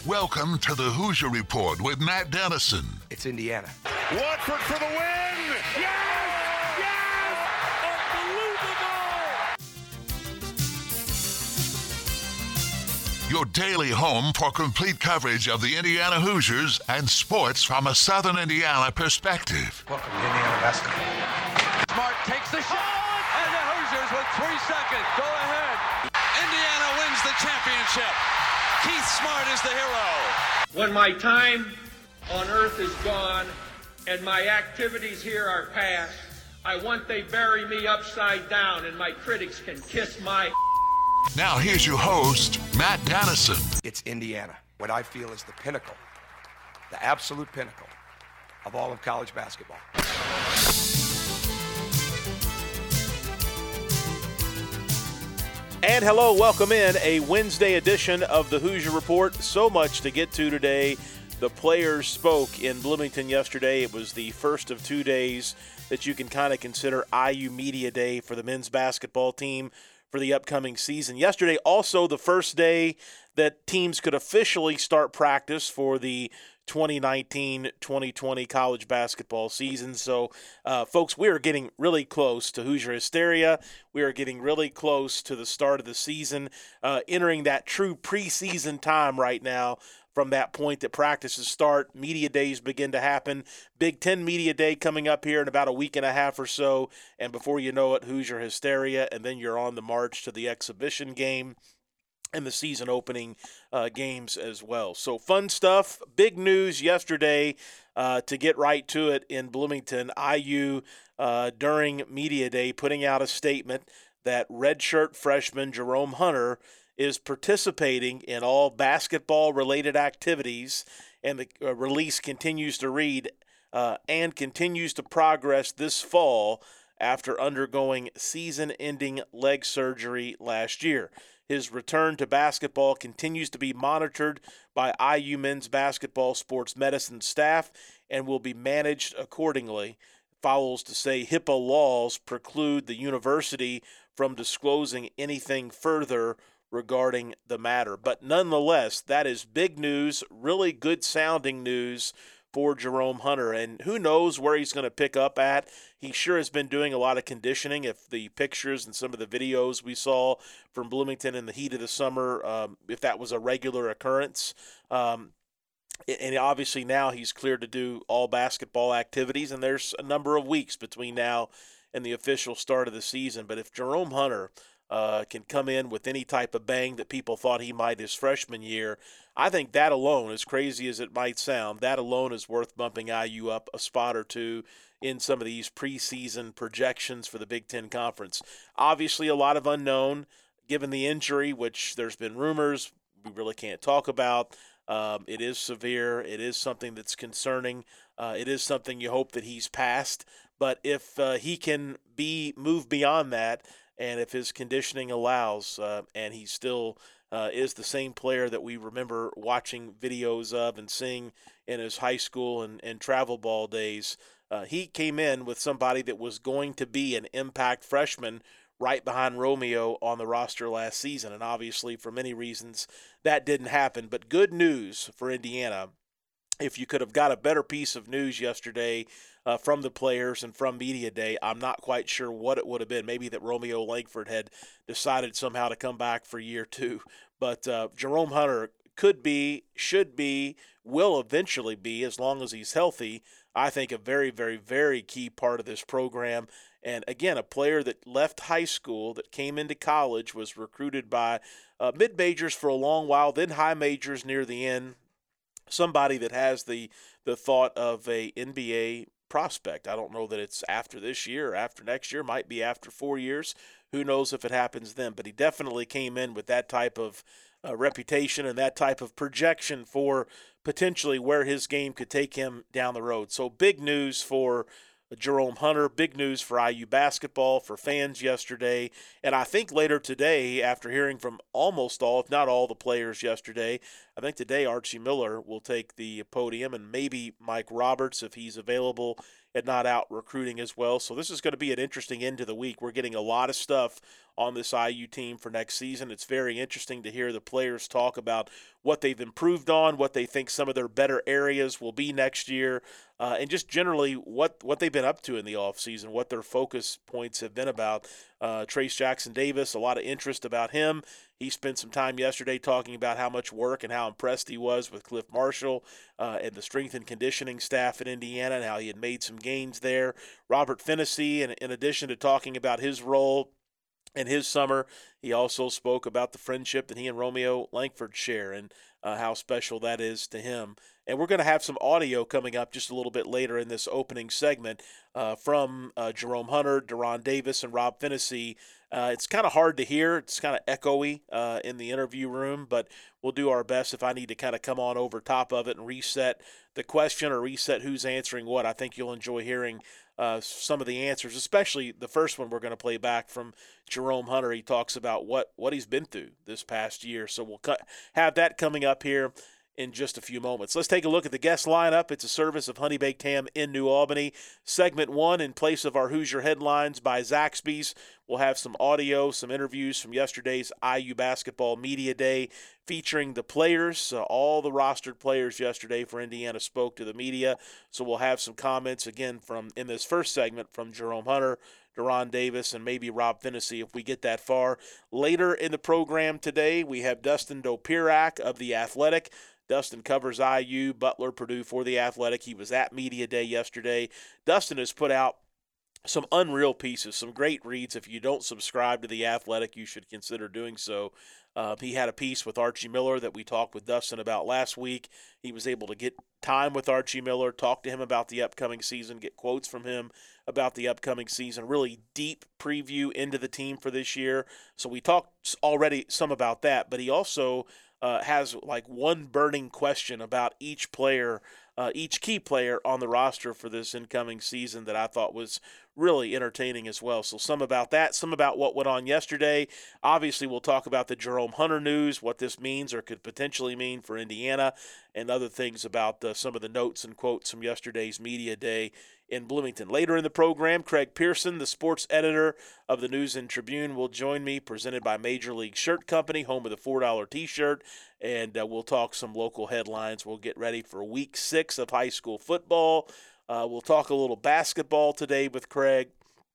Welcome to the Hoosier Report with Matt Dennison. It's Indiana. Watford for the win! Yes! Yes! Unbelievable! Your daily home for complete coverage of the Indiana Hoosiers and sports from a Southern Indiana perspective. Welcome to Indiana basketball. Smart takes the shot, and the Hoosiers with 3 seconds go ahead. Indiana wins the championship. Keith Smart is the hero. When my time on earth is gone and my activities here are past, I want they bury me upside down and my critics can kiss my... Now here's your host, Matt Dennison. It's Indiana, what I feel is the pinnacle, the absolute pinnacle of all of college basketball. And hello, welcome in a Wednesday edition of the Hoosier Report. So much to get to today. The players spoke in Bloomington yesterday. It was the first of 2 days that you can kind of consider IU Media Day for the men's basketball team for the upcoming season. Yesterday, also the first day that teams could officially start practice for the 2019-2020 college basketball season. So, folks, we are getting really close to Hoosier Hysteria. We are getting really close to the start of the season, entering that true preseason time right now. From that point that practices start, media days begin to happen. Big Ten Media Day coming up here in about a week and a half or so. And before you know it, Hoosier Hysteria, and then you're on the march to the exhibition game and the season opening games as well. So fun stuff. Big news yesterday to get right to it in Bloomington. IU during Media Day putting out a statement that redshirt freshman Jerome Hunter is participating in all basketball-related activities, and the release continues to read, and continues to progress this fall after undergoing season-ending leg surgery last year. His return to basketball continues to be monitored by IU men's basketball sports medicine staff and will be managed accordingly. Follows to say HIPAA laws preclude the university from disclosing anything further regarding the matter. But nonetheless, that is big news, really good sounding news for Jerome Hunter. And who knows where he's going to pick up at. He sure has been doing a lot of conditioning. If the pictures and some of the videos we saw from Bloomington in the heat of the summer, if that was a regular occurrence. And obviously now he's cleared to do all basketball activities, and there's a number of weeks between now and the official start of the season. But if Jerome Hunter can come in with any type of bang that people thought he might his freshman year, I think that alone, as crazy as it might sound, that alone is worth bumping IU up a spot or two in some of these preseason projections for the Big Ten Conference. Obviously, a lot of unknown given the injury, which there's been rumors we really can't talk about. It is severe. It is something that's concerning. It is something you hope that he's past. But if he can move beyond that, and if his conditioning allows, and he still is the same player that we remember watching videos of and seeing in his high school and travel ball days, he came in with somebody that was going to be an impact freshman right behind Romeo on the roster last season. And obviously, for many reasons, that didn't happen. But good news for Indiana. If you could have got a better piece of news yesterday from the players and from Media Day, I'm not quite sure what it would have been. Maybe that Romeo Langford had decided somehow to come back for year 2. But Jerome Hunter could be, should be, will eventually be, as long as he's healthy, I think a very, very, very key part of this program. And again, a player that left high school, that came into college, was recruited by mid-majors for a long while, then high majors near the end. Somebody that has the thought of a NBA prospect. I don't know that it's after this year or after next year. Might be after 4 years. Who knows if it happens then. But he definitely came in with that type of reputation and that type of projection for potentially where his game could take him down the road. So big news for Jerome Hunter, big news for IU basketball, for fans yesterday. And I think later today, after hearing from almost all, if not all the players yesterday, I think today Archie Miller will take the podium, and maybe Mike Roberts if he's available and not out recruiting as well. So this is going to be an interesting end to the week. We're getting a lot of stuff on this IU team for next season. It's very interesting to hear the players talk about what they've improved on, what they think some of their better areas will be next year, and just generally what they've been up to in the offseason, what their focus points have been about. Trace Jackson Davis, a lot of interest about him. He spent some time yesterday talking about how much work and how impressed he was with Cliff Marshall and the strength and conditioning staff at Indiana and how he had made some gains there. Robert Phinisee, in addition to talking about his role in his summer, he also spoke about the friendship that he and Romeo Langford share and how special that is to him. And we're going to have some audio coming up just a little bit later in this opening segment from Jerome Hunter, Deron Davis, and Rob Phinisee. It's kind of hard to hear. It's kind of echoey in the interview room, but we'll do our best. If I need to kind of come on over top of it and reset the question or reset who's answering what, I think you'll enjoy hearing some of the answers, especially the first one we're going to play back from Jerome Hunter. He talks about what he's been through this past year. So we'll have that coming up here in just a few moments. Let's take a look at the guest lineup. It's a service of Honey Baked Ham in New Albany. Segment 1, in place of our Hoosier headlines by Zaxby's, we'll have some audio, some interviews from yesterday's IU Basketball Media Day featuring the players. All the rostered players yesterday for Indiana spoke to the media. So we'll have some comments again in this first segment from Jerome Hunter, Deron Davis, and maybe Rob Phinisee if we get that far. Later in the program today, we have Dustin Dopirak of The Athletic. Dustin covers IU, Butler, Purdue for The Athletic. He was at Media Day yesterday. Dustin has put out some unreal pieces, some great reads. If you don't subscribe to The Athletic, you should consider doing so. He had a piece with Archie Miller that we talked with Dustin about last week. He was able to get time with Archie Miller, talk to him about the upcoming season, get quotes from him about the upcoming season, really deep preview into the team for this year. So we talked already some about that, but he also has like one burning question about each player, each key player on the roster for this incoming season that I thought was really entertaining as well. So some about that, some about what went on yesterday. Obviously, we'll talk about the Jerome Hunter news, what this means or could potentially mean for Indiana, and other things about some of the notes and quotes from yesterday's Media Day in Bloomington. Later in the program, Craig Pearson, the sports editor of the News and Tribune, will join me, presented by Major League Shirt Company, home of the $4 T-shirt, and we'll talk some local headlines. We'll get ready for Week 6 of high school football. We'll talk a little basketball today with Craig.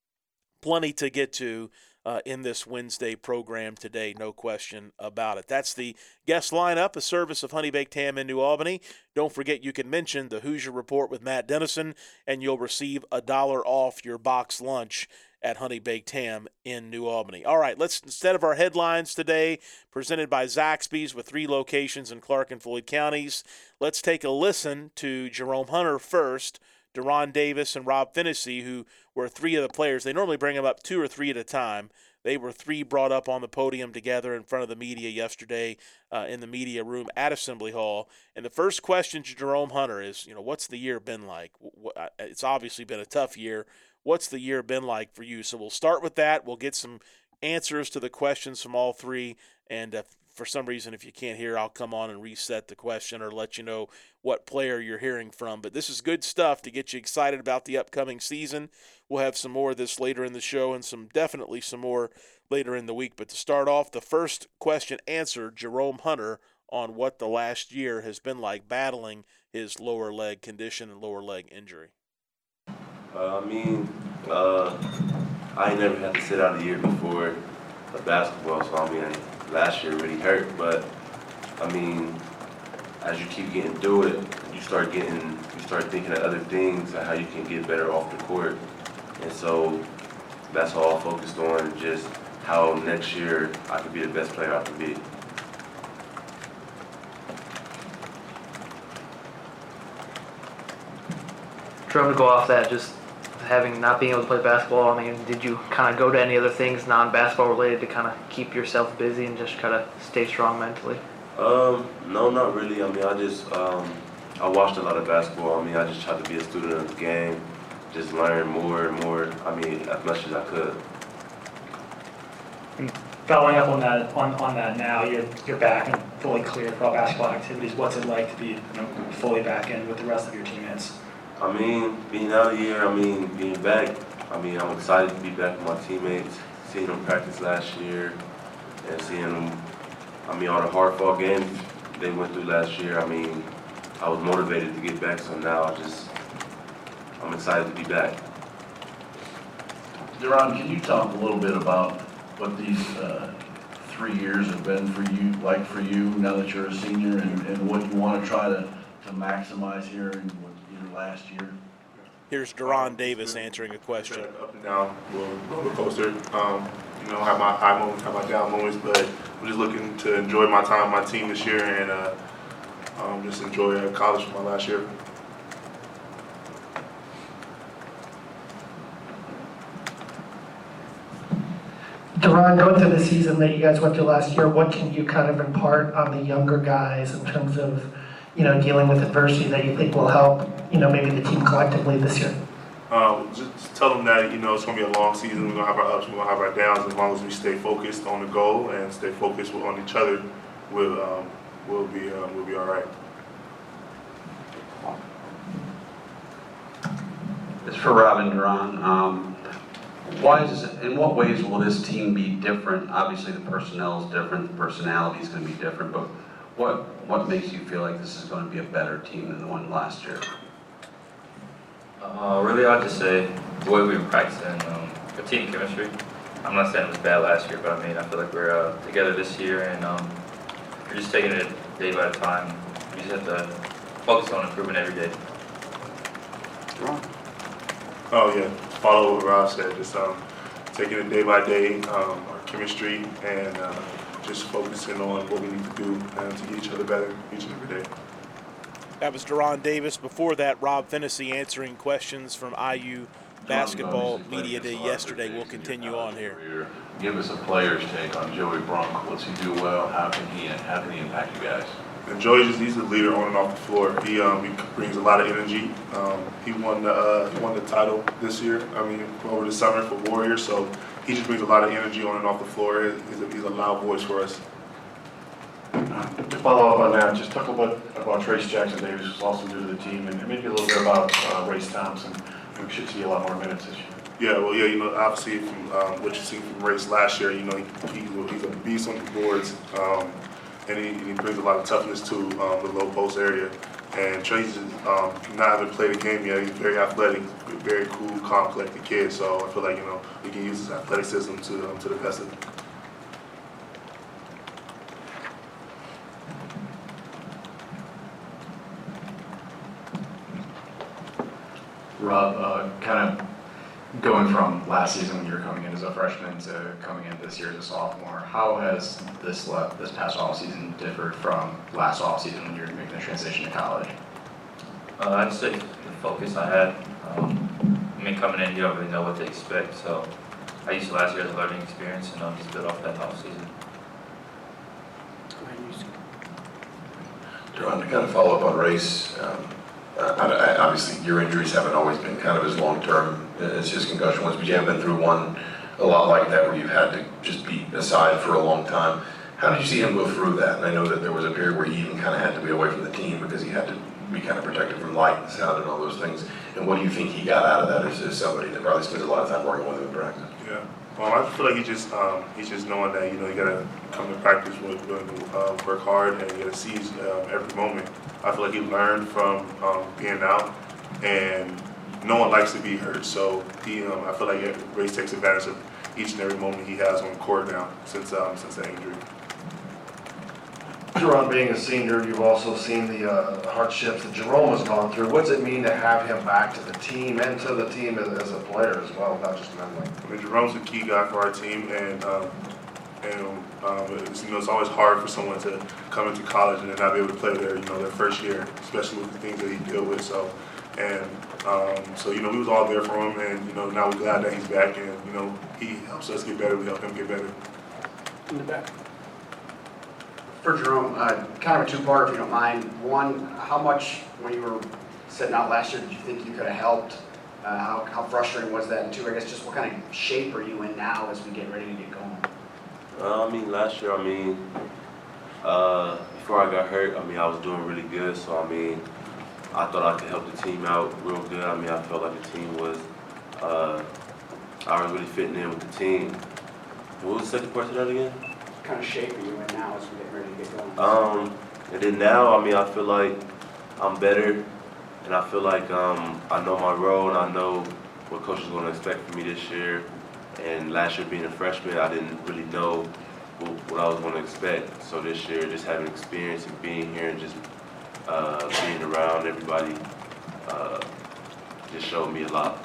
Plenty to get to in this Wednesday program today, no question about it. That's the guest lineup, a service of Honey Baked Ham in New Albany. Don't forget you can mention the Hoosier Report with Matt Dennison, and you'll receive $1 off your box lunch at Honey Baked Ham in New Albany. All right, instead of our headlines today, presented by Zaxby's with 3 locations in Clark and Floyd counties, let's take a listen to Jerome Hunter first, Deron Davis, and Rob Phinisee, who were 3 of the players. They normally bring them up 2 or 3 at a time. They were 3 brought up on the podium together in front of the media yesterday in the media room at Assembly Hall. And the first question to Jerome Hunter is, what's the year been like? It's obviously been a tough year. What's the year been like for you? So we'll start with that. We'll get some answers to the questions from all 3. And for some reason, if you can't hear, I'll come on and reset the question or let you know what player you're hearing from. But this is good stuff to get you excited about the upcoming season. We'll have some more of this later in the show and definitely some more later in the week. But to start off, the first question answered, Jerome Hunter, on what the last year has been like battling his lower leg condition and lower leg injury. I ain't never had to sit out a year before the basketball, so last year really hurt, but as you keep getting through it, you start thinking of other things and how you can get better off the court. And so that's all focused on, just how next year I could be the best player I can be. Jerome, to go off that, just not being able to play basketball, did you kind of go to any other things non-basketball related to kind of keep yourself busy and just kind of stay strong mentally? No, not really. I watched a lot of basketball. I just tried to be a student of the game, just learn more and more, as much as I could. And following up on that now, you're back and fully clear for all basketball activities. What's it like to be fully back in with the rest of your teammates? I mean, being out here, being back, I'm excited to be back with my teammates, seeing them practice last year, and seeing them, all the hard-fought games they went through last year. I was motivated to get back, so now I'm excited to be back. Deron, can you talk a little bit about what these 3 years have been for you now that you're a senior, and what you want to try to maximize here in your last year? Here's Deron Davis answering a question. Up and down, roller coaster. Have my high moments, have my down moments, but I'm just looking to enjoy my time with my team this year and just enjoy college for my last year. Deron, going through the season that you guys went through last year, what can you kind of impart on the younger guys in terms of, dealing with adversity that you think will help, maybe the team collectively this year? Just tell them that, it's going to be a long season. We're going to have our ups, we're going to have our downs. As long as we stay focused on the goal and stay focused on each other, we'll be all right. It's for Rob and Deron. In what ways will this team be different? Obviously the personnel is different, the personality is going to be different, but what makes you feel like this is going to be a better team than the one last year? Really hard to say. The way we were practicing, the team chemistry. I'm not saying it was bad last year, but I feel like we're together this year, and we're just taking it day by time. We just have to focus on improving every day. Oh yeah, follow what Rob said. Just taking it day by day, our chemistry, and just focusing on what we need to do to get each other better each and every day. That was Deron Davis. Before that, Rob Phinisee answering questions from IU Basketball Media Day yesterday. We'll continue on here. Give us a player's take on Joey Brunk. What's he do well? How can he impact you guys? And Joey, he's a leader on and off the floor. He brings a lot of energy. He won the title this year. Over the summer for Warriors. So he just brings a lot of energy on and off the floor. He's a loud voice for us. To follow up on that, just talk a little bit about Trace Jackson-Davis, who's also new to the team, and maybe a little bit about Race Thompson. We should see a lot more minutes this year. Obviously from what you've seen from Race last year, he's a beast on the boards, and he brings a lot of toughness to the low post area. And Trace not having played a game yet, he's very athletic, very cool, calm, collected kid. So I feel like we can use his athleticism to the best of it. Rob, kind of going from last season when you were coming in as a freshman to coming in this year as a sophomore, how has this past offseason differed from last offseason when you were making the transition to college? I'd say the focus I had. Coming in, you don't really know what to expect, so I used last year as a learning experience and just build off that offseason. Deron, to kind of follow up on Race, obviously your injuries haven't always been kind of as long-term as his concussion was, but you have been through one a lot like that where you've had to just be aside for a long time. How did you see him go through that? And I know that there was a period where he even kind of had to be away from the team because he had to be kind of protected from light and sound and all those things. And what do you think he got out of that as somebody that probably spends a lot of time working with him in practice? Yeah. I feel like he's just knowing that, you gotta come to practice with work hard and you gotta seize every moment. I feel like he learned from being out, and no one likes to be hurt. So I feel like Race takes advantage of each and every moment he has on the court now since that injury. Deron, being a senior, you've also seen the hardships that Jerome has gone through. What's it mean to have him back to the team and to the team as a player as well, not just mentally? Jerome's a key guy for our team, and it's always hard for someone to come into college and then not be able to play their first year, especially with the things that he dealt with. So we was all there for him, and now we're glad that he's back, and he helps us get better. We help him get better. In the back. For Jerome, kind of a two-part, if you don't mind. One, how much, when you were sitting out last year, did you think you could have helped? How frustrating was that? And two, I guess, just what kind of shape are you in now as we get ready to get going? Last year, before I got hurt, I was doing really good. So I thought I could help the team out real good. I mean, I felt like the team was, I was really fitting in with the team. What was the second part of that again? What kind of shape are you in now as we get ready to get going? And then now, I mean, I feel like I'm better, and I feel like I know my role, and I know what coach is going to expect from me this year. And last year being a freshman, I didn't really know what I was going to expect. So this year, just having experience and being here and just being around everybody just showed me a lot.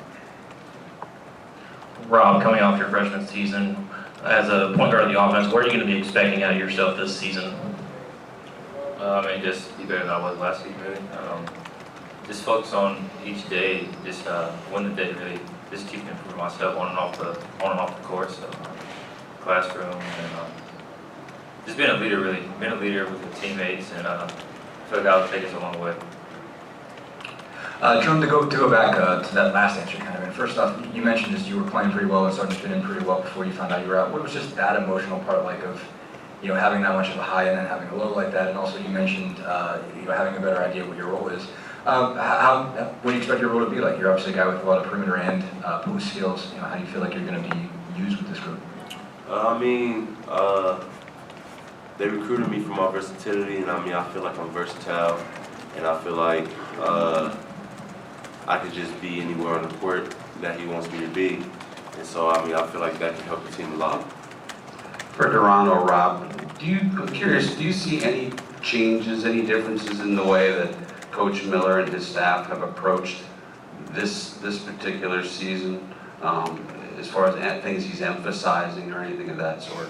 Rob, coming off your freshman season, as a point guard of the offense, what are you going to be expecting out of yourself this season? I mean, just be better than I was last week, really. Just focus on each day, just win the day, really. Just keep improving myself on and off the court, so classroom, and just being a leader, really. Being a leader with the teammates, and I feel like that will take us a long way. Jerome, to go back to that last answer, kind of. And first off, you mentioned just you were playing pretty well and starting to fit in pretty well before you found out you were out. What was just that emotional part like of, you know, having that much of a high and then having a low like that? And also, you mentioned you know, having a better idea what your role is. What do you expect your role to be like? You're obviously a guy with a lot of perimeter and post skills. You know, how do you feel like you're going to be used with this group? I mean, they recruited me for my versatility, and I mean, I feel like I'm versatile, and I feel like I could just be anywhere on the court that he wants me to be. And so, I mean, I feel like that can help the team a lot. For De'Ron or Rob, I'm curious, do you see any changes, any differences in the way that Coach Miller and his staff have approached this particular season, as far as things he's emphasizing or anything of that sort?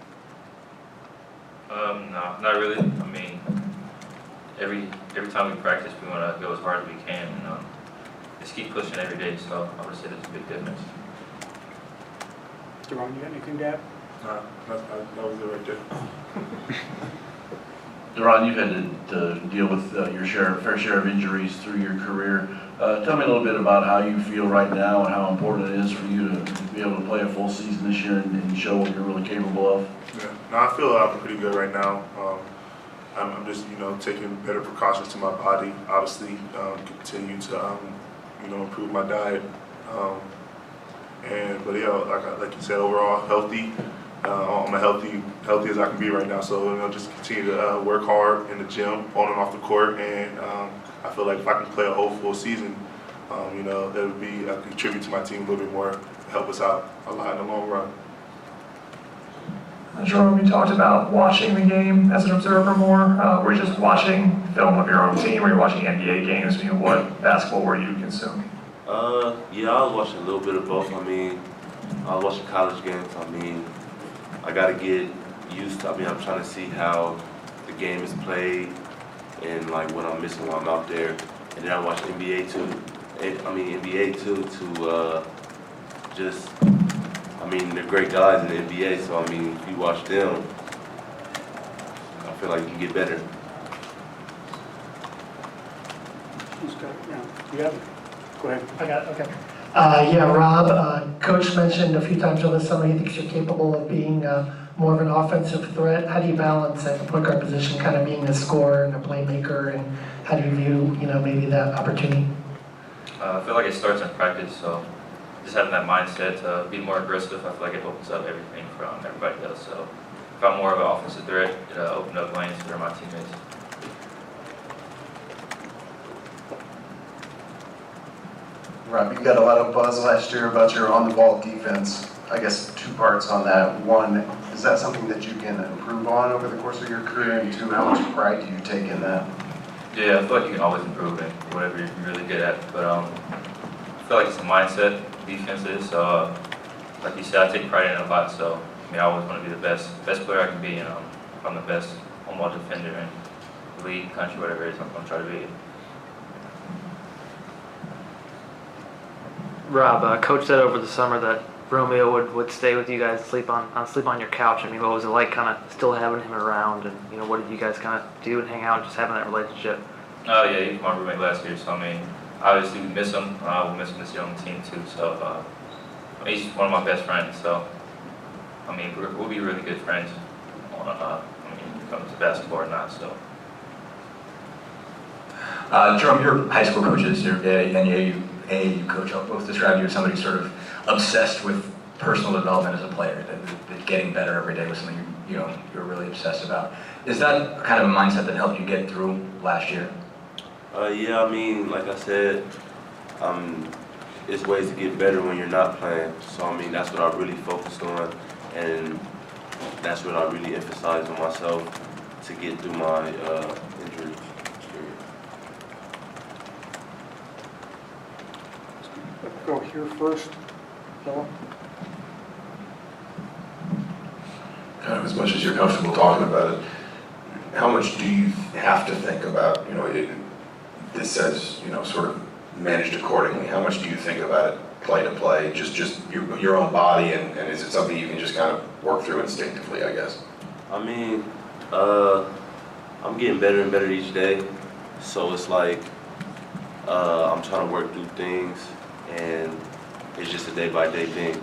No, not really. I mean, every time we practice, we want to go as hard as we can, and just keep pushing every day. So I would say there's a big difference. De'Ron, you got anything to add? No, that was it right there. De'Ron, you've had to deal with your fair share of injuries through your career. Tell me a little bit about how you feel right now and how important it is for you to be able to play a full season this year and show what you're really capable of. Yeah, no, I feel pretty good right now. I'm just, you know, taking better precautions to my body. Obviously, continue to, you know, improve my diet. But yeah, like you said, overall healthy. I'm healthy as I can be right now. So, you know, just continue to work hard in the gym, on and off the court, and I feel like if I can play a whole full season, you know, that would be contribute to my team a little bit more, help us out a lot in the long run. Jerome, you talked about watching the game as an observer more. Were you just watching film of your own team, or were you watching NBA games? I mean, what basketball were you consuming? Yeah, I was watching a little bit of both. I mean, I was watching college games. I mean, I got to get used to, I mean, I'm trying to see how the game is played and like what I'm missing while I'm out there. And then I watch NBA too. NBA too, to just, I mean, they're great guys in the NBA, so I mean, if you watch them, I feel like you can get better. You have it. Go ahead. I got it, okay. Yeah, Rob, Coach mentioned a few times over the summer he thinks you're capable of being more of an offensive threat. How do you balance at the point guard position, kind of being a scorer and a playmaker, and how do you view, you know, maybe that opportunity? I feel like it starts in practice, so just having that mindset to be more aggressive, I feel like it opens up everything from everybody else. So if I'm more of an offensive threat, it opens up lanes for my teammates. Rob, you got a lot of buzz last year about your on-the-ball defense. I guess two parts on that. One, is that something that you can improve on over the course of your career? And two, how much pride do you take in that? Yeah, I feel like you can always improve in whatever you're really good at. But I feel like it's a mindset, defense is. So, like you said, I take pride in it a lot. So, I mean, I always want to be the best player I can be. And if I'm the best on-ball defender in the league, country, whatever it is, I'm going to try to be it. Rob, Coach said over the summer that Romeo would stay with you guys, sleep on your couch. I mean, what was it like, kind of still having him around, and you know, what did you guys kind of do and hang out, and just having that relationship? Oh yeah, he was my roommate last year, so I mean, obviously we miss him. We'll miss him this year on the team too. So I mean, he's one of my best friends. So I mean, we'll be really good friends when it comes to basketball or not. So. Jerome, your high school coaches, your AAU coach, both describe you as somebody sort of obsessed with personal development as a player, that getting better every day was something you're really obsessed about. Is that kind of a mindset that helped you get through last year? Yeah, I mean, like I said, it's ways to get better when you're not playing. So, I mean, that's what I really focused on, and that's what I really emphasized on myself to get through my injury period. Let's go here first, Philip. Kind of as much as you're comfortable talking about it, how much do you have to think about, this says, sort of managed accordingly. How much do you think about it play to play, just your own body, and is it something you can just kind of work through instinctively, I guess? I mean, I'm getting better and better each day, so it's like I'm trying to work through things, and it's just a day-by-day thing.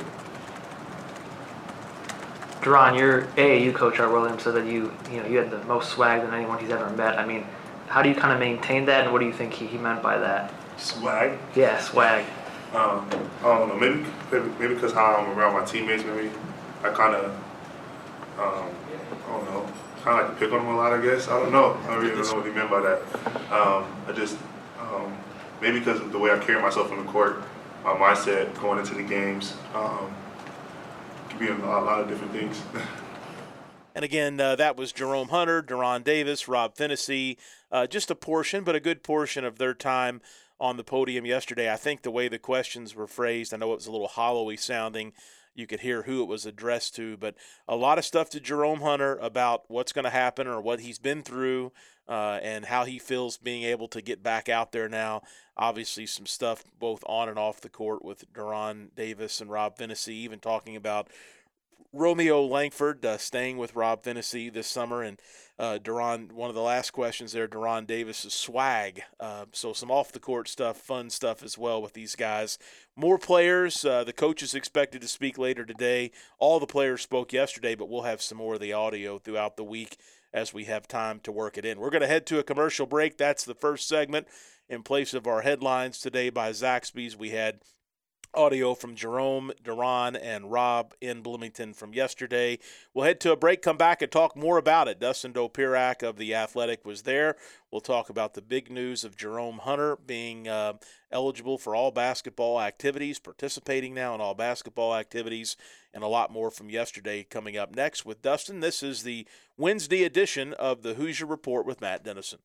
Duron, your AAU coach, Art Williams, said that you had the most swag than anyone he's ever met. I mean, how do you kind of maintain that, and what do you think he meant by that? Swag? Yeah, swag. I don't know. Maybe because how I'm around my teammates. Maybe I kind of, I don't know. Kind of like to pick on them a lot. I guess I don't know. I really don't know what he meant by that. I just maybe because of the way I carry myself on the court, my mindset going into the games. Could be a lot of different things. And again, that was Jerome Hunter, Duron Davis, Rob Phinisee, just a portion, but a good portion of their time on the podium yesterday. I think the way the questions were phrased, I know it was a little hollowy sounding. You could hear who it was addressed to, but a lot of stuff to Jerome Hunter about what's going to happen or what he's been through and how he feels being able to get back out there now. Obviously, some stuff both on and off the court with Duron Davis and Rob Phinisee, even talking about Romeo Langford staying with Rob Phinisee this summer, and Duron, one of the last questions there, Duron Davis' swag. So some off-the-court stuff, fun stuff as well with these guys. More players. The coaches expected to speak later today. All the players spoke yesterday, but we'll have some more of the audio throughout the week as we have time to work it in. We're going to head to a commercial break. That's the first segment. In place of our headlines today by Zaxby's, we had audio from Jerome, Duron, and Rob in Bloomington from yesterday. We'll head to a break, come back, and talk more about it. Dustin Dopirak of The Athletic was there. We'll talk about the big news of Jerome Hunter being eligible for all basketball activities, participating now in all basketball activities, and a lot more from yesterday coming up next with Dustin. This is the Wednesday edition of the Hoosier Report with Matt Dennison.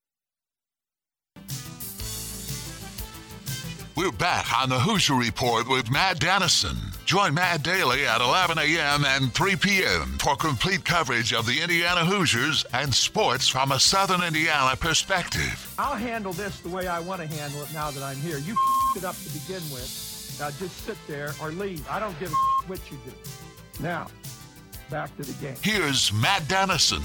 We're back on the Hoosier Report with Matt Dennison. Join Matt daily at 11 a.m. and 3 p.m. for complete coverage of the Indiana Hoosiers and sports from a Southern Indiana perspective. I'll handle this the way I want to handle it now that I'm here. You it up to begin with. Now just sit there or leave. I don't give a what you do. Now, back to the game. Here's Matt Dennison.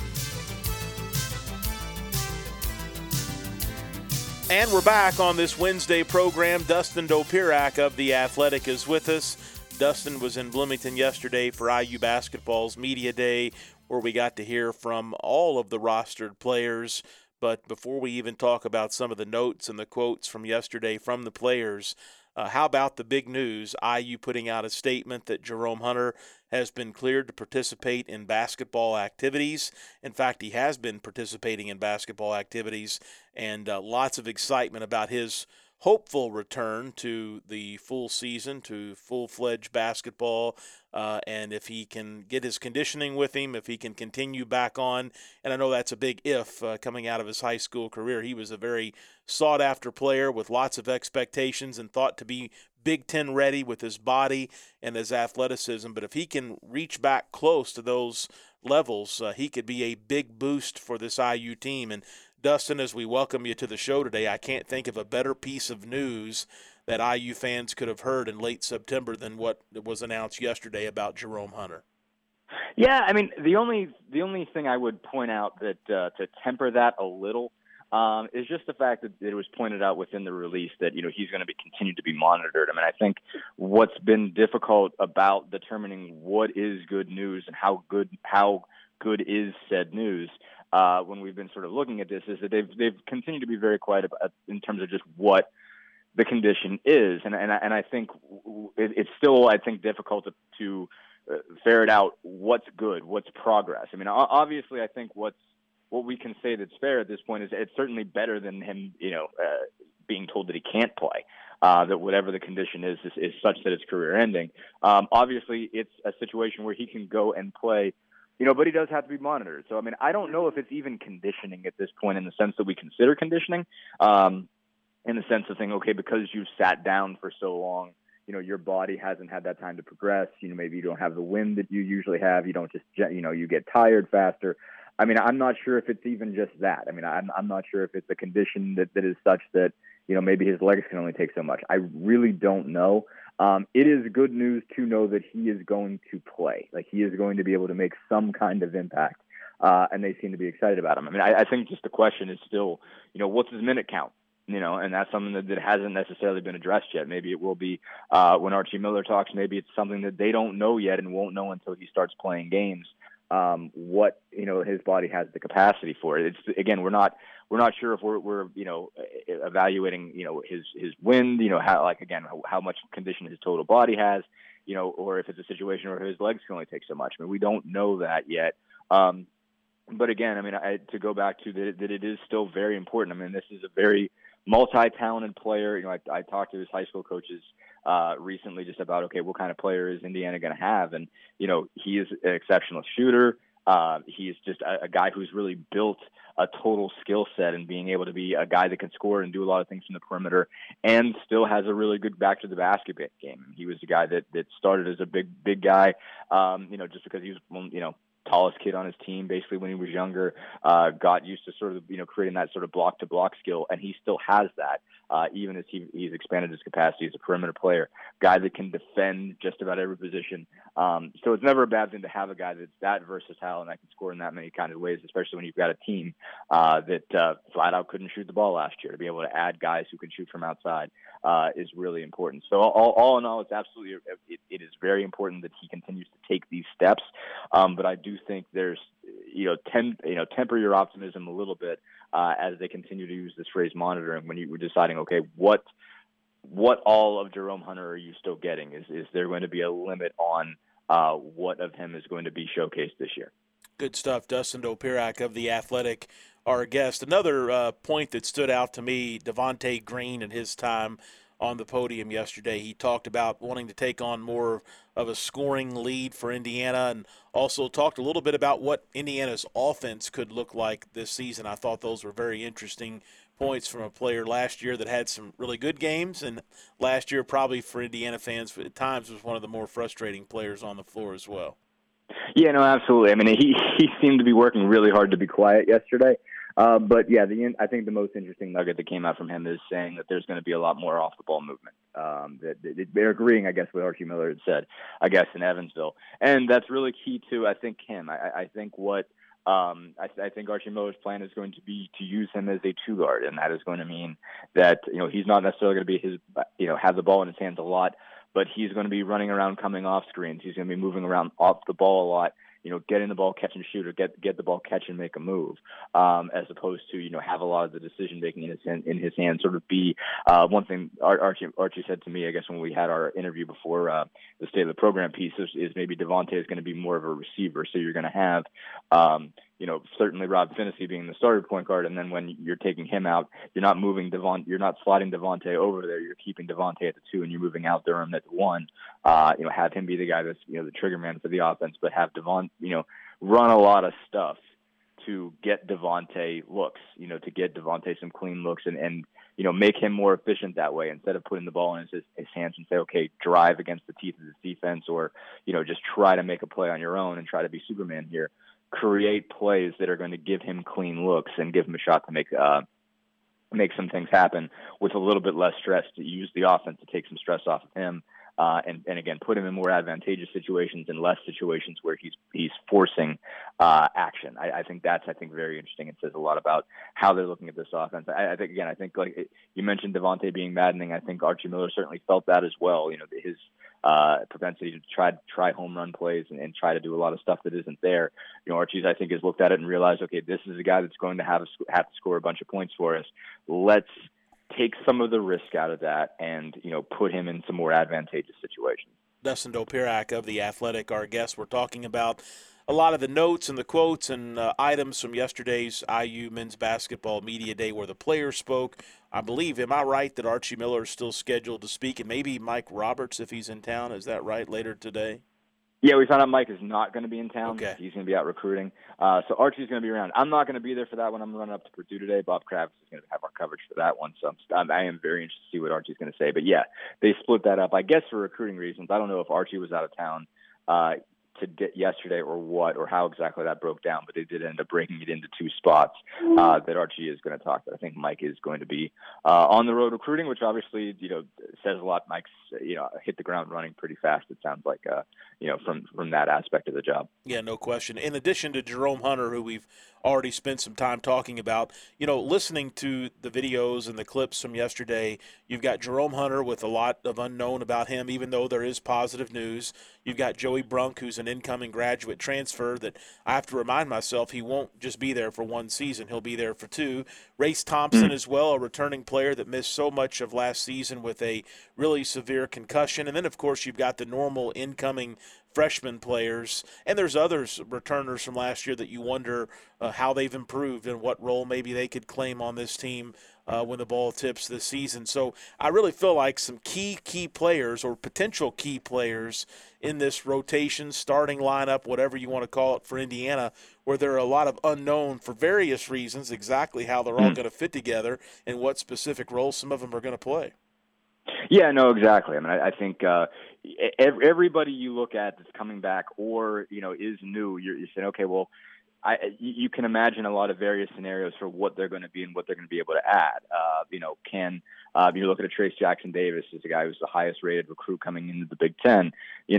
And we're back on this Wednesday program. Dustin Dopirak of The Athletic is with us. Dustin was in Bloomington yesterday for IU Basketball's Media Day, where we got to hear from all of the rostered players. But before we even talk about some of the notes and the quotes from yesterday from the players, how about the big news? IU putting out a statement that Jerome Hunter has been cleared to participate in basketball activities. In fact, he has been participating in basketball activities, and lots of excitement about his hopeful return to the full season, to full-fledged basketball, and if he can get his conditioning with him, if he can continue back on. And I know that's a big if coming out of his high school career. He was a very sought-after player with lots of expectations and thought to be Big Ten ready with his body and his athleticism. But if he can reach back close to those levels, he could be a big boost for this IU team. And Dustin, as we welcome you to the show today, I can't think of a better piece of news that IU fans could have heard in late September than what was announced yesterday about Jerome Hunter. Yeah, I mean, the only thing I would point out that to temper that a little is just the fact that it was pointed out within the release that, you know, he's going to be continued to be monitored. I mean, I think what's been difficult about determining what is good news and how good is said news when we've been sort of looking at this is that they've continued to be very quiet about, in terms of just what the condition is, and I think it's still, I think, difficult to ferret out what's good, what's progress. I mean, obviously, I think what we can say that's fair at this point is it's certainly better than him, being told that he can't play. That whatever the condition is such that it's career ending. Obviously, it's a situation where he can go and play, but he does have to be monitored. So, I mean, I don't know if it's even conditioning at this point in the sense that we consider conditioning. In the sense of saying, okay, because you've sat down for so long, your body hasn't had that time to progress. Maybe you don't have the wind that you usually have. You don't just, you get tired faster. I mean, I'm not sure if it's even just that. I mean, I'm not sure if it's a condition that is such that, maybe his legs can only take so much. I really don't know. It is good news to know that he is going to play. Like, he is going to be able to make some kind of impact. And they seem to be excited about him. I mean, I think just the question is still, what's his minute count? And that's something that hasn't necessarily been addressed yet. Maybe it will be when Archie Miller talks. Maybe it's something that they don't know yet and won't know until he starts playing games. What his body has the capacity for. It's again, we're not sure if we're evaluating his wind. How much condition his total body has. Or if it's a situation where his legs can only take so much. I mean, we don't know that yet. But again, I mean, to go back to that, it is still very important. I mean, this is a very multi-talented player. I talked to his high school coaches recently just about, okay, what kind of player is Indiana going to have? And, he is an exceptional shooter. He is just a guy who's really built a total skill set and being able to be a guy that can score and do a lot of things from the perimeter and still has a really good back to the basket game. He was the guy that started as a big guy, just because he was, tallest kid on his team basically when he was younger, got used to sort of, creating that sort of block to block skill. And he still has that, even as he's expanded his capacity as a perimeter player, guy that can defend just about every position. So it's never a bad thing to have a guy that's that versatile and that can score in that many kind of ways, especially when you've got a team that flat out couldn't shoot the ball last year. To be able to add guys who can shoot from outside is really important. So all in all, it's absolutely, it is very important that he continues to take these steps. But I do think there's, temper your optimism a little bit as they continue to use this phrase monitoring when you were deciding, okay, what all of Jerome Hunter are you still getting? Is there going to be a limit on what of him is going to be showcased this year? Good stuff. Dustin Dopirak of The Athletic, our guest. Another point that stood out to me, Devontae Green and his time on the podium yesterday. He talked about wanting to take on more of a scoring lead for Indiana and also talked a little bit about what Indiana's offense could look like this season. I thought those were very interesting points from a player last year that had some really good games, and last year probably for Indiana fans at times was one of the more frustrating players on the floor as well. Yeah, no, absolutely. I mean, he seemed to be working really hard to be quiet yesterday. But yeah, I think the most interesting nugget that came out from him is saying that there's going to be a lot more off the ball movement. They're agreeing, I guess, with Archie Miller had said, I guess, in Evansville, and that's really key to, I think, him. I think what I think Archie Miller's plan is going to be to use him as a two guard, and that is going to mean that he's not necessarily going to be have the ball in his hands a lot, but he's going to be running around, coming off screens. He's going to be moving around off the ball a lot. Getting the ball, catch and shoot, or get the ball, catch and make a move, as opposed to have a lot of the decision making in his hands. Sort of be one thing Archie said to me, I guess, when we had our interview before the state of the program piece is maybe Devontae is going to be more of a receiver. So you're going to have certainly Rob Finney being the starter point guard, and then when you're taking him out, you're not moving you're not sliding Devontae over there. You're keeping Devontae at the 2, and you're moving out Durham at the 1. Have him be the guy that's the trigger man for the offense, but have Devontae run a lot of stuff to get Devontae looks, to get Devontae some clean looks and make him more efficient that way instead of putting the ball in his hands and say, okay, drive against the teeth of this defense or, just try to make a play on your own and try to be Superman here. Create plays that are going to give him clean looks and give him a shot to make some things happen with a little bit less stress, to use the offense to take some stress off of him. And again, put him in more advantageous situations and less situations where he's forcing action. I think that's very interesting. It says a lot about how they're looking at this offense. I think like you mentioned Devontae being maddening. I think Archie Miller certainly felt that as well. His propensity to try home run plays and try to do a lot of stuff that isn't there. Archie's, I think, has looked at it and realized, okay, this is a guy that's going to have to score a bunch of points for us. Let's take some of the risk out of that and, put him in some more advantageous situations. Dustin Dopirak of The Athletic, our guest. We're talking about a lot of the notes and the quotes and items from yesterday's IU men's basketball media day where the players spoke. I believe, am I right, that Archie Miller is still scheduled to speak, and maybe Mike Roberts if he's in town? Is that right, later today? Yeah, we found out Mike is not going to be in town. Okay. He's going to be out recruiting. So Archie's going to be around. I'm not going to be there for that one. I'm running up to Purdue today. Bob Kravitz is going to have our coverage for that one. So I am very interested to see what Archie's going to say. But, yeah, they split that up, I guess, for recruiting reasons. I don't know if Archie was out of town yesterday or what, or how exactly that broke down, but they did end up breaking it into two spots that Archie is going to talk about. I think Mike is going to be on the road recruiting, which obviously, says a lot. Mike's, hit the ground running pretty fast, it sounds like, from that aspect of the job. Yeah, no question. In addition to Jerome Hunter, who we've already spent some time talking about, listening to the videos and the clips from yesterday, you've got Jerome Hunter with a lot of unknown about him, even though there is positive news. You've got Joey Brunk, who's an incoming graduate transfer that I have to remind myself he won't just be there for one season. He'll be there for two. Race Thompson as well, a returning player that missed so much of last season with a really severe concussion. And then, of course, you've got the normal incoming freshman players, and there's others, returners from last year, that you wonder how they've improved and what role maybe they could claim on this team when the ball tips this season. So I really feel like some key players or potential key players in this rotation, starting lineup, whatever you want to call it, for Indiana, where there are a lot of unknown for various reasons exactly how they're all going to fit together and what specific roles some of them are going to play. Yeah, no, exactly. I mean, I think everybody you look at that's coming back or, is new, you're saying, okay, well, you can imagine a lot of various scenarios for what they're going to be and what they're going to be able to add. You look at a Trace Jackson Davis as a guy who's the highest rated recruit coming into the Big Ten.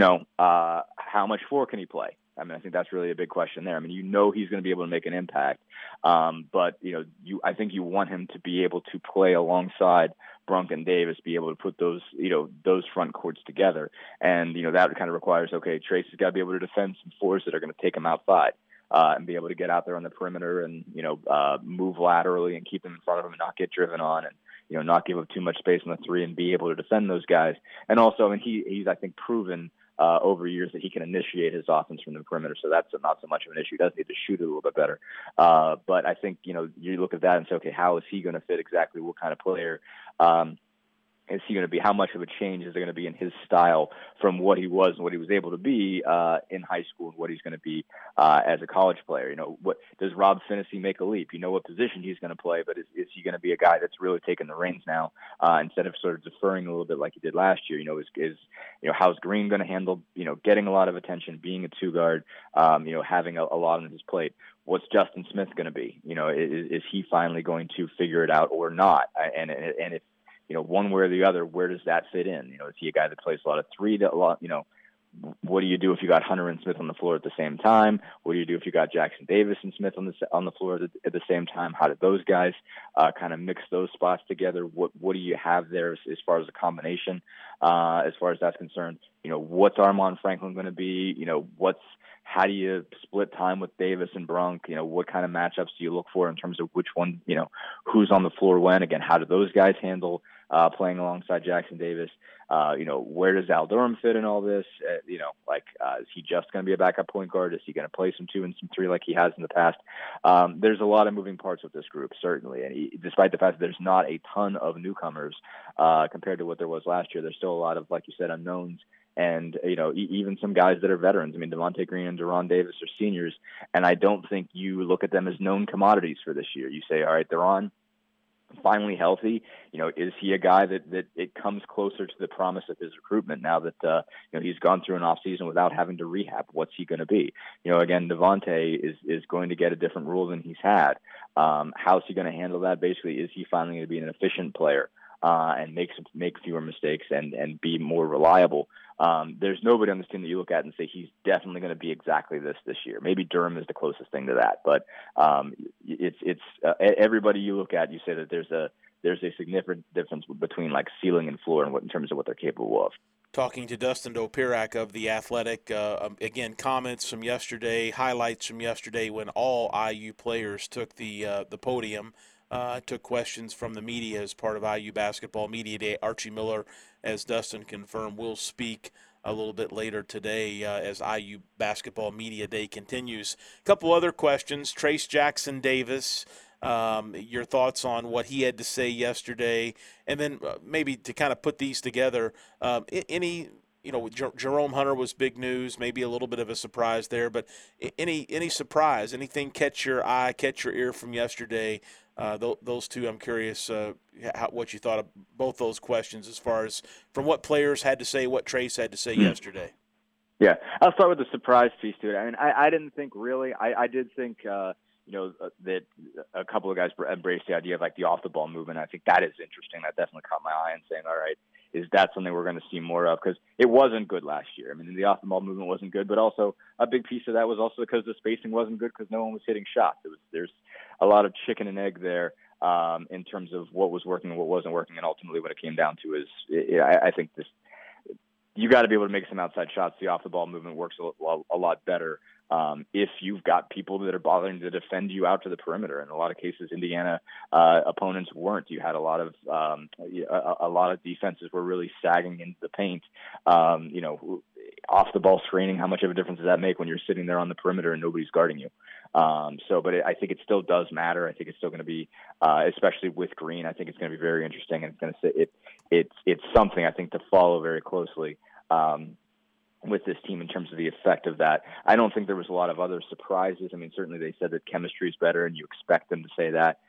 How much floor can he play? I mean, I think that's really a big question there. I mean, he's going to be able to make an impact, but I think you want him to be able to play alongside Brunk and Davis, be able to put those front courts together, and that kind of requires, okay, Trace has got to be able to defend some fours that are going to take him outside. And be able to get out there on the perimeter and, move laterally and keep them in front of him and not get driven on and, not give up too much space on the three and be able to defend those guys. And also, I mean, he's, I think, proven over years that he can initiate his offense from the perimeter. So that's not so much of an issue. He does need to shoot it a little bit better. But I think, you look at that and say, okay, how is he going to fit exactly what kind of player? Is he going to be? How much of a change is there going to be in his style from what he was and what he was able to be in high school and what he's going to be as a college player? What does Rob Finney make a leap? What position he's going to play, but is he going to be a guy that's really taking the reins now instead of sort of deferring a little bit like he did last year? How's Green going to handle getting a lot of attention, being a two guard, having a lot on his plate? What's Justin Smith going to be? Is he finally going to figure it out or not? And if one way or the other, where does that fit in? Is he a guy that plays a lot of three? What do you do if you got Hunter and Smith on the floor at the same time? What do you do if you got Jackson Davis and Smith on the floor at the same time? How did those guys kind of mix those spots together? What do you have there as far as a combination, as far as that's concerned? What's Armaan Franklin going to be? How do you split time with Davis and Brunk? What kind of matchups do you look for in terms of which one, who's on the floor when? Again, how do those guys handle playing alongside Jackson Davis? Where does Al Durham fit in all this? Is he just going to be a backup point guard? Is he going to play some 2 and some 3 like he has in the past? There's a lot of moving parts with this group, certainly. And despite the fact that there's not a ton of newcomers compared to what there was last year, there's still a lot of, like you said, unknowns. And, even some guys that are veterans. I mean, Devontae Green and Deron Davis are seniors, and I don't think you look at them as known commodities for this year. You say, all right, Deron, finally healthy. Is he a guy that it comes closer to the promise of his recruitment now that, he's gone through an off season without having to rehab? What's he going to be? Again, Devontae is going to get a different role than he's had. How's he going to handle that? Basically, is he finally going to be an efficient player? and make fewer mistakes and be more reliable. There's nobody on this team that you look at and say he's definitely going to be exactly this year. Maybe Durham is the closest thing to that, but it's everybody you look at, you say that there's a significant difference between like ceiling and floor in terms of what they're capable of. Talking to Dustin Dopirak of The Athletic, again, comments from yesterday, highlights from yesterday when all IU players took the podium, took questions from the media as part of IU Basketball Media Day. Archie Miller, as Dustin confirmed, will speak a little bit later today as IU Basketball Media Day continues. A couple other questions. Trayce Jackson-Davis, your thoughts on what he had to say yesterday, and then maybe to kind of put these together, Jerome Hunter was big news, maybe a little bit of a surprise there, but any surprise, anything catch your eye, catch your ear from yesterday? Those two, I'm curious what you thought of both those questions as far as from what players had to say, what Trayce had to say yesterday. Yeah, I'll start with the surprise piece to it. I mean, I didn't think really. I did think that a couple of guys embraced the idea of like the off the ball movement. I think that is interesting. That definitely caught my eye and saying, all right, is that something we're going to see more of? Because it wasn't good last year. I mean, the off the ball movement wasn't good, but also a big piece of that was also because the spacing wasn't good because no one was hitting shots. There's a lot of chicken and egg there in terms of what was working and what wasn't working. And ultimately what it came down to is I think you got to be able to make some outside shots. The off the ball movement works a lot better if you've got people that are bothering to defend you out to the perimeter. In a lot of cases, Indiana opponents weren't. You had a lot of defenses were really sagging into the paint. Off the ball screening, how much of a difference does that make when you're sitting there on the perimeter and nobody's guarding you? But I think it still does matter. I think it's still going to be, especially with Green, I think it's going to be very interesting, and it's going to it's something I think to follow very closely. With this team in terms of the effect of that. I don't think there was a lot of other surprises. I mean, certainly they said that chemistry is better, and you expect them to say that.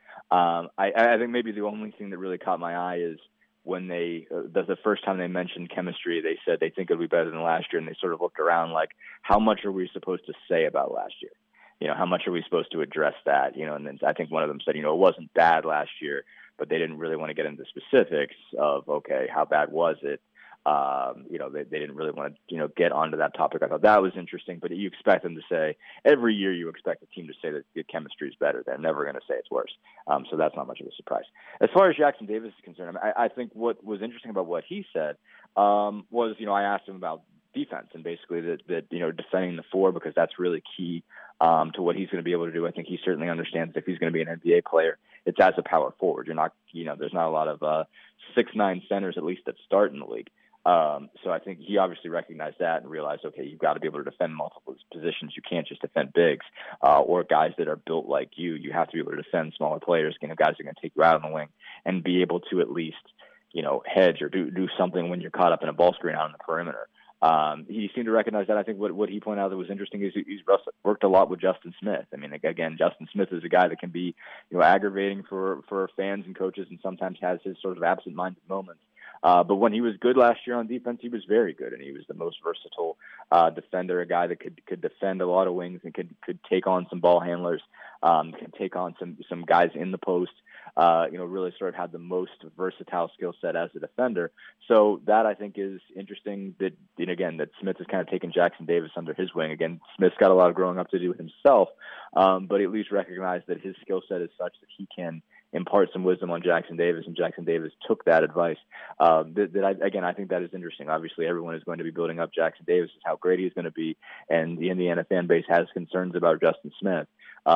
I think maybe the only thing that really caught my eye is when the first time they mentioned chemistry, they said they think it'll be better than last year, and they sort of looked around like, how much are we supposed to say about last year? How much are we supposed to address that? And then I think one of them said, it wasn't bad last year, but they didn't really want to get into specifics of, okay, how bad was it? They didn't really want to, get onto that topic. I thought that was interesting, but you expect them to say every year you expect a team to say that the chemistry is better. They're never going to say it's worse. So that's not much of a surprise. As far as Jackson Davis is concerned, I think what was interesting about what he said was, I asked him about defense and basically that defending the four, because that's really key to what he's going to be able to do. I think he certainly understands that if he's going to be an NBA player, it's as a power forward. You're not, there's not a lot of 6'9" centers at least that start in the league. So I think he obviously recognized that and realized, okay, you've got to be able to defend multiple positions. You can't just defend bigs or guys that are built like you. You have to be able to defend smaller players, guys that are going to take you out on the wing and be able to at least, hedge or do something when you're caught up in a ball screen out on the perimeter. He seemed to recognize that. I think what he pointed out that was interesting is he's worked a lot with Justin Smith. I mean, again, Justin Smith is a guy that can be, aggravating for fans and coaches and sometimes has his sort of absent-minded moments. But when he was good last year on defense, he was very good, and he was the most versatile defender, a guy that could defend a lot of wings and could take on some ball handlers, could take on some guys in the post, really sort of had the most versatile skill set as a defender. So that I think is interesting that, that Smith has kind of taken Jackson Davis under his wing. Again, Smith's got a lot of growing up to do himself, but at least recognize that his skill set is such that he can impart some wisdom on Jackson Davis, and Jackson Davis took that advice. I think that is interesting. Obviously, everyone is going to be building up Jackson Davis as how great he's going to be, and the Indiana fan base has concerns about Justin Smith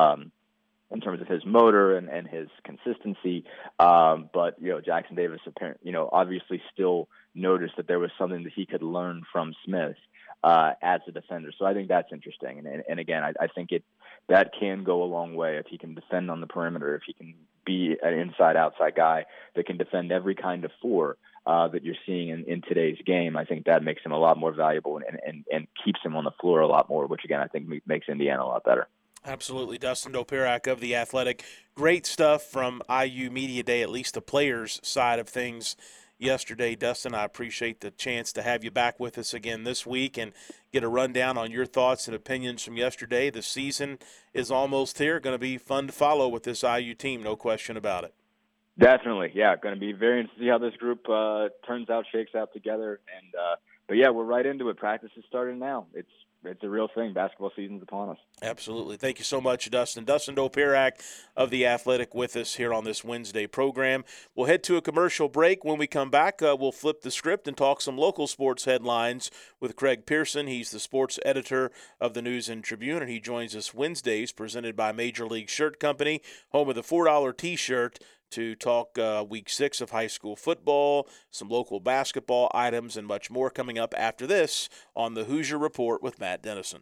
in terms of his motor and his consistency. But Jackson Davis, obviously still noticed that there was something that he could learn from Smith as a defender. So I think that's interesting. And again, I think that can go a long way if he can defend on the perimeter, if he can be an inside-outside guy that can defend every kind of four that you're seeing in today's game. I think that makes him a lot more valuable and keeps him on the floor a lot more, which, again, I think makes Indiana a lot better. Absolutely. Dustin Dopirak of The Athletic. Great stuff from IU Media Day, at least the players' side of things yesterday. Dustin, I appreciate the chance to have you back with us again this week and get a rundown on your thoughts and opinions from yesterday. The season is almost here. Going to be fun to follow with this IU team, no question about it. Definitely, yeah. Going to be very interesting to see how this group turns out, shakes out together. And but yeah, we're right into it. Practice is starting now. It's a real thing. Basketball season's upon us. Absolutely. Thank you so much, Dustin. Dustin Dopirak of The Athletic with us here on this Wednesday program. We'll head to a commercial break. When we come back, we'll flip the script and talk some local sports headlines with Craig Pearson. He's the sports editor of the News and Tribune, and he joins us Wednesdays, presented by Major League Shirt Company, home of the $4 T-shirt, to talk Week 6 of high school football, some local basketball items, and much more coming up after this on the Hoosier Report with Matt Dennison.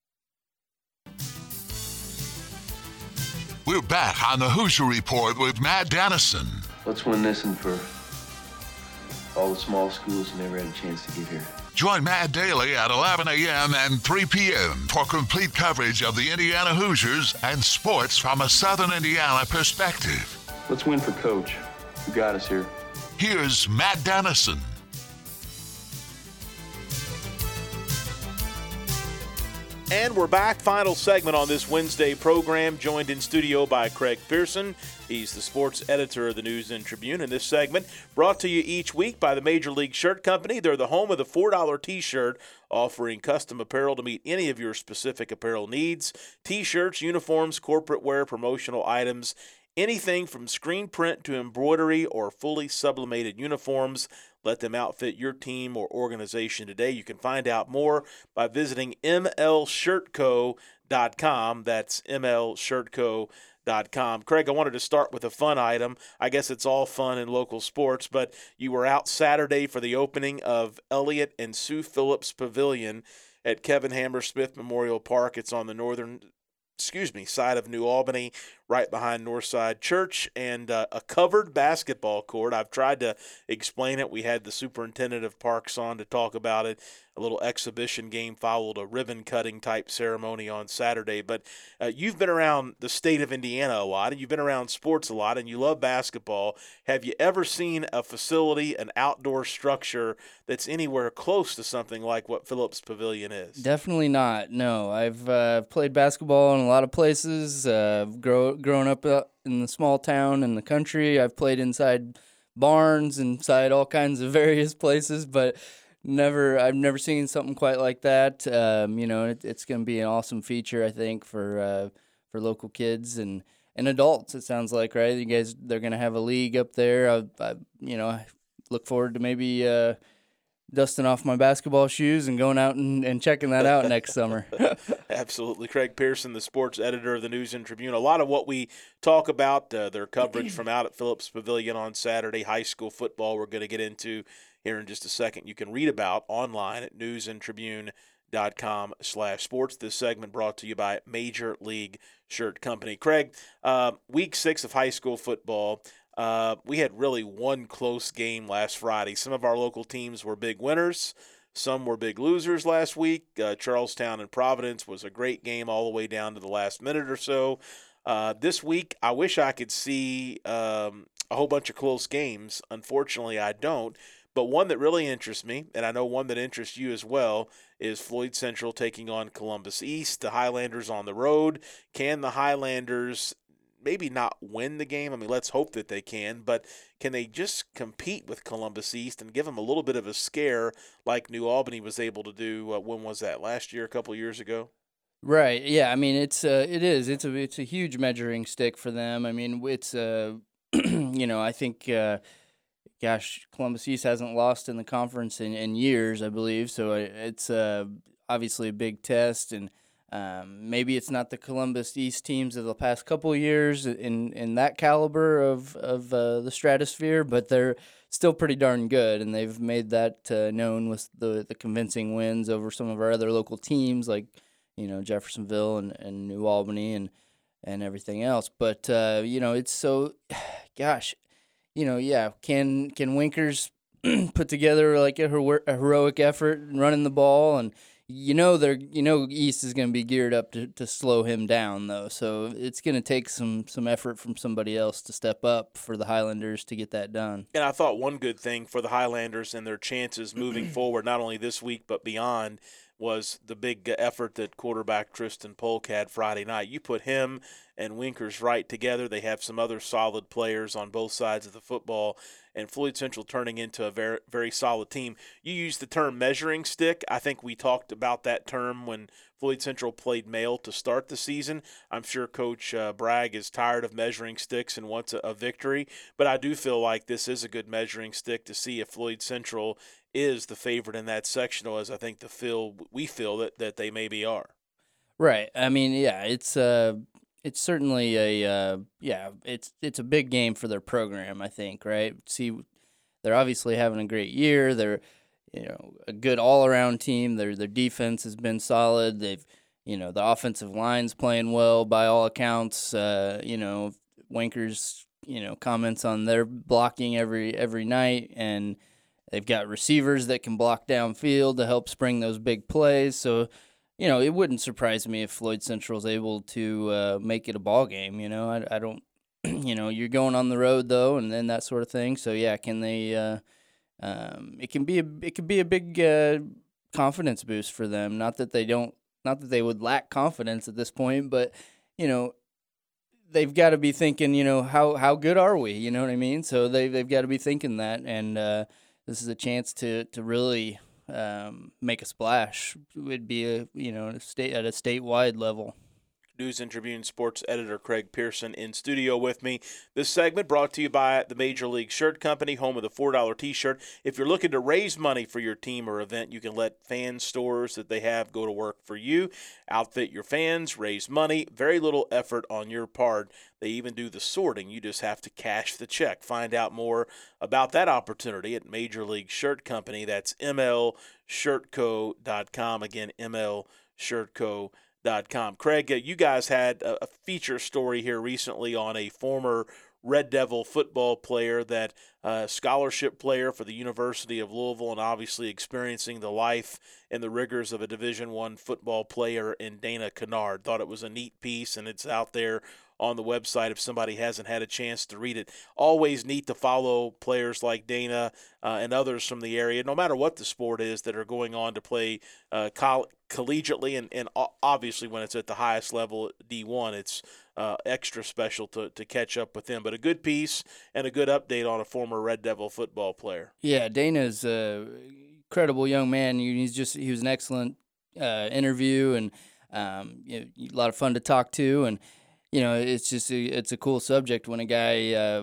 We're back on the Hoosier Report with Matt Dennison. Let's win this and for all the small schools who never had a chance to get here. Join Matt daily at 11 a.m. and 3 p.m. for complete coverage of the Indiana Hoosiers and sports from a Southern Indiana perspective. Let's win for Coach, who got us here. Here's Matt Dennison. And we're back. Final segment on this Wednesday program, joined in studio by Craig Pearson. He's the sports editor of the News and Tribune. And this segment brought to you each week by the Major League Shirt Company. They're the home of the $4 T-shirt, offering custom apparel to meet any of your specific apparel needs. T-shirts, uniforms, corporate wear, promotional items, anything from screen print to embroidery or fully sublimated uniforms. Let them outfit your team or organization today. You can find out more by visiting mlshirtco.com. That's mlshirtco.com. Craig, I wanted to start with a fun item. I guess it's all fun in local sports, but you were out Saturday for the opening of Elliott and Sue Phillips Pavilion at Kevin Hammersmith Memorial Park. It's on the northern side of New Albany, right behind Northside Church, and a covered basketball court. I've tried to explain it. We had the superintendent of parks on to talk about it. A little exhibition game followed a ribbon-cutting type ceremony on Saturday. But you've been around the state of Indiana a lot, and you've been around sports a lot, and you love basketball. Have you ever seen a facility, an outdoor structure that's anywhere close to something like what Phillips Pavilion is? Definitely not, no. I've played basketball in a lot of places, grown up in the small town in the country. I've played inside barns, inside all kinds of various places, but I've never seen something quite like that. It's going to be an awesome feature, I think, for local kids and adults. It sounds like, right? You guys, they're going to have a league up there. I look forward to maybe dusting off my basketball shoes and going out and checking that out next summer. Absolutely. Craig Pearson, the sports editor of the News and Tribune. A lot of what we talk about, their coverage from out at Phillips Pavilion on Saturday, high school football, we're going to get into here in just a second. You can read about online at newsandtribune.com/sports. This segment brought to you by Major League Shirt Company. Craig, week 6 of high school football, we had really one close game last Friday. Some of our local teams were big winners. Some were big losers last week. Charlestown and Providence was a great game all the way down to the last minute or so. This week, I wish I could see a whole bunch of close games. Unfortunately, I don't. But one that really interests me, and I know one that interests you as well, is Floyd Central taking on Columbus East. The Highlanders on the road. Can the Highlanders maybe not win the game? I mean, let's hope that they can, but can they just compete with Columbus East and give them a little bit of a scare like New Albany was able to do? When was that? Last year, a couple of years ago? Right. Yeah. I mean, it is. It's a huge measuring stick for them. I mean, it's I think. Columbus East hasn't lost in the conference in years, I believe. So it's obviously a big test, and maybe it's not the Columbus East teams of the past couple of years in that caliber of the stratosphere, but they're still pretty darn good, and they've made that known with the convincing wins over some of our other local teams like Jeffersonville and New Albany and everything else. But it's so, gosh. Can Winkers put together like a heroic effort in running the ball, and East is going to be geared up to slow him down though, so it's going to take some effort from somebody else to step up for the Highlanders to get that done. And I thought one good thing for the Highlanders and their chances moving forward, not only this week but beyond, was the big effort that quarterback Tristan Polk had Friday night. You put him and Winkers Wright together. They have some other solid players on both sides of the football, and Floyd Central turning into a very, very solid team. You used the term measuring stick. I think we talked about that term when Floyd Central played Male to start the season. I'm sure Coach Bragg is tired of measuring sticks and wants a victory, but I do feel like this is a good measuring stick to see if Floyd Central is the favorite in that sectional, as I think we feel that they maybe are. Right. I mean, yeah, it's certainly it's a big game for their program, I think, right? See, they're obviously having a great year. They're, a good all-around team. Their defense has been solid. They've, the offensive line's playing well by all accounts. Winkers, comments on their blocking every night, and they've got receivers that can block downfield to help spring those big plays. So, it wouldn't surprise me if Floyd Central's able to make it a ball game. I don't, you're going on the road though, and then that sort of thing. So yeah, can they? It can be a big confidence boost for them. Not that they would lack confidence at this point, but they've got to be thinking, how good are we? You know what I mean? So they've got to be thinking that, and this is a chance to really make a splash. It would be at a statewide level. News and Tribune sports editor Craig Pearson in studio with me. This segment brought to you by the Major League Shirt Company, home of the $4 T-shirt. If you're looking to raise money for your team or event, you can let fan stores that they have go to work for you. Outfit your fans, raise money, very little effort on your part. They even do the sorting. You just have to cash the check. Find out more about that opportunity at Major League Shirt Company. That's mlshirtco.com. Again, mlshirtco.com. Craig, you guys had a feature story here recently on a former Red Devil football player, that scholarship player for the University of Louisville, and obviously experiencing the life and the rigors of a Division I football player in Dana Kennard. Thought it was a neat piece, and it's out there on the website if somebody hasn't had a chance to read it. Always neat to follow players like Dana and others from the area, no matter what the sport is, that are going on to play collegiately, and obviously when it's at the highest level, D1, it's extra special to catch up with them. But a good piece and a good update on a former Red Devil football player. Yeah, Dana's an incredible young man. He was an excellent interview, and a lot of fun to talk to, and it's a cool subject when a guy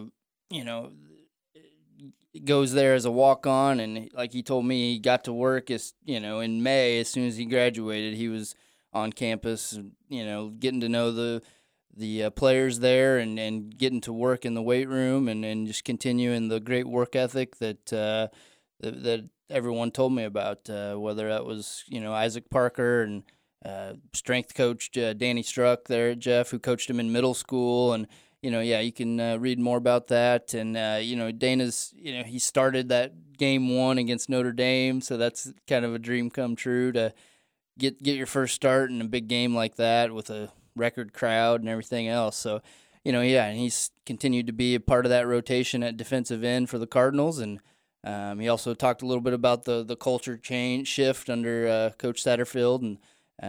goes there as a walk-on, and like he told me, he got to work in May. As soon as he graduated, he was on campus, getting to know the players there, and getting to work in the weight room, and just continuing the great work ethic that everyone told me about, whether that was Isaac Parker and strength coach Danny Struck there at Jeff, who coached him in middle school. And you can read more about that. And Dana's he started that game 1 against Notre Dame, so that's kind of a dream come true to get your first start in a big game like that with a record crowd and everything else. So and he's continued to be a part of that rotation at defensive end for the Cardinals. And he also talked a little bit about the culture shift under Coach Satterfield, and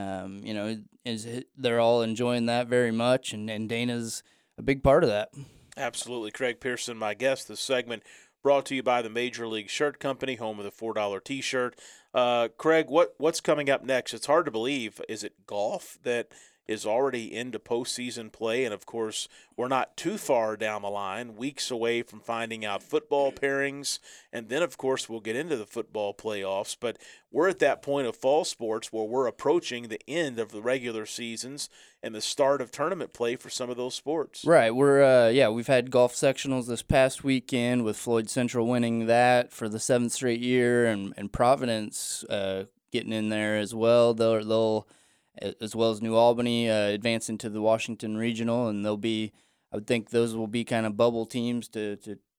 they're all enjoying that very much, and Dana's a big part of that. Absolutely. Craig Pearson, my guest. This segment brought to you by the Major League Shirt Company, home of the $4 T-shirt. Craig, what's coming up next? It's hard to believe. Is it golf that is already into postseason play? And, of course, we're not too far down the line, weeks away from finding out football pairings. And then, of course, we'll get into the football playoffs. But we're at that point of fall sports where we're approaching the end of the regular seasons and the start of tournament play for some of those sports. Right. We've had golf sectionals this past weekend, with Floyd Central winning that for the 7th straight year, and Providence getting in there as well. They'll as well as New Albany, advancing to the Washington Regional, and I would think those will be kind of bubble teams to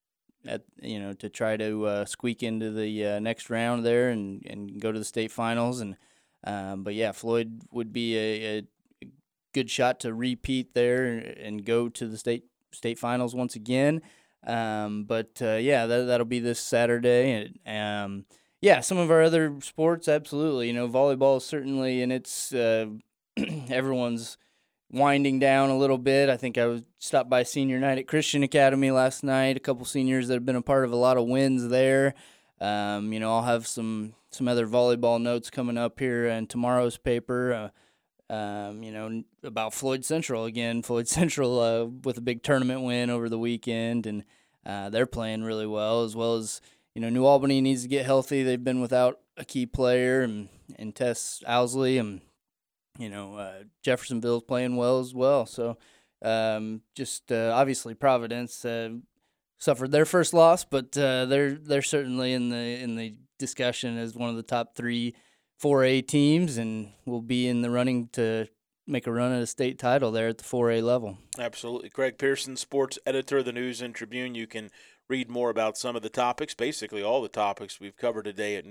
try to squeak into the next round there and go to the state finals. And but yeah, Floyd would be a good shot to repeat there and go to the state finals once again. That'll be this Saturday, and Yeah, some of our other sports, absolutely. Volleyball is certainly, and it's everyone's winding down a little bit. I think I stopped by senior night at Christian Academy last night. A couple seniors that have been a part of a lot of wins there. I'll have some other volleyball notes coming up here in tomorrow's paper. About Floyd Central again. Floyd Central with a big tournament win over the weekend, and they're playing really well as New Albany needs to get healthy. They've been without a key player, and Tess Owsley, and Jeffersonville's playing well as well. So obviously Providence suffered their first loss, but they're certainly in the discussion as one of the top 3 4A teams, and will be in the running to make a run at a state title there at the 4A level. Absolutely. Craig Pearson, sports editor of the News and Tribune. You can read more about some of the topics, basically all the topics we've covered today at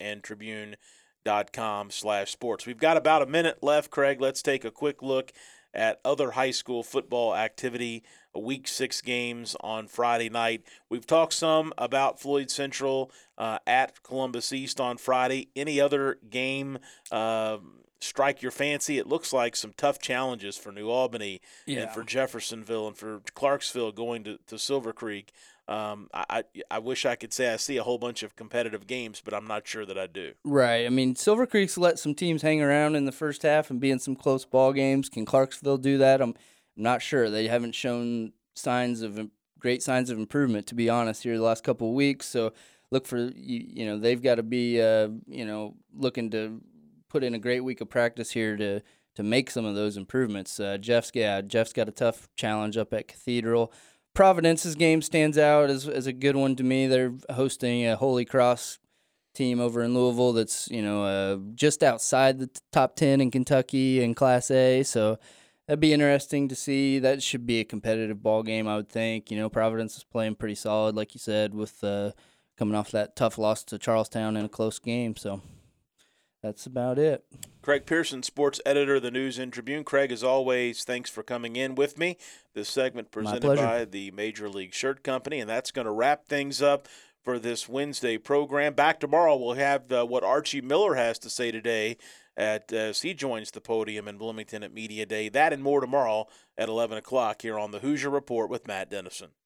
newsandtribune.com/sports. We've got about a minute left, Craig. Let's take a quick look at other high school football activity. Week 6 games on Friday night. We've talked some about Floyd Central at Columbus East on Friday. Any other game strike your fancy? It looks like some tough challenges for New Albany and for Jeffersonville and for Clarksville going to Silver Creek. I wish I could say I see a whole bunch of competitive games, but I'm not sure that I do. Right. I mean, Silver Creek's let some teams hang around in the first half and be in some close ball games. Can Clarksville do that? I'm not sure. They haven't shown great signs of improvement, to be honest, here the last couple of weeks. So look for they've got to be looking to put in a great week of practice here to make some of those improvements. Jeff's got a tough challenge up at Cathedral. Providence's game stands out as a good one to me. They're hosting a Holy Cross team over in Louisville that's just outside the top 10 in Kentucky in Class A. So that'd be interesting to see. That should be a competitive ball game, I would think. Providence is playing pretty solid, like you said, with coming off that tough loss to Charlestown in a close game. So that's about it. Craig Pearson, sports editor of the News and Tribune. Craig, as always, thanks for coming in with me. This segment presented by the Major League Shirt Company, and that's going to wrap things up for this Wednesday program. Back tomorrow, we'll have what Archie Miller has to say today as he joins the podium in Bloomington at Media Day. That and more tomorrow at 11 o'clock here on the Hoosier Report with Matt Dennison.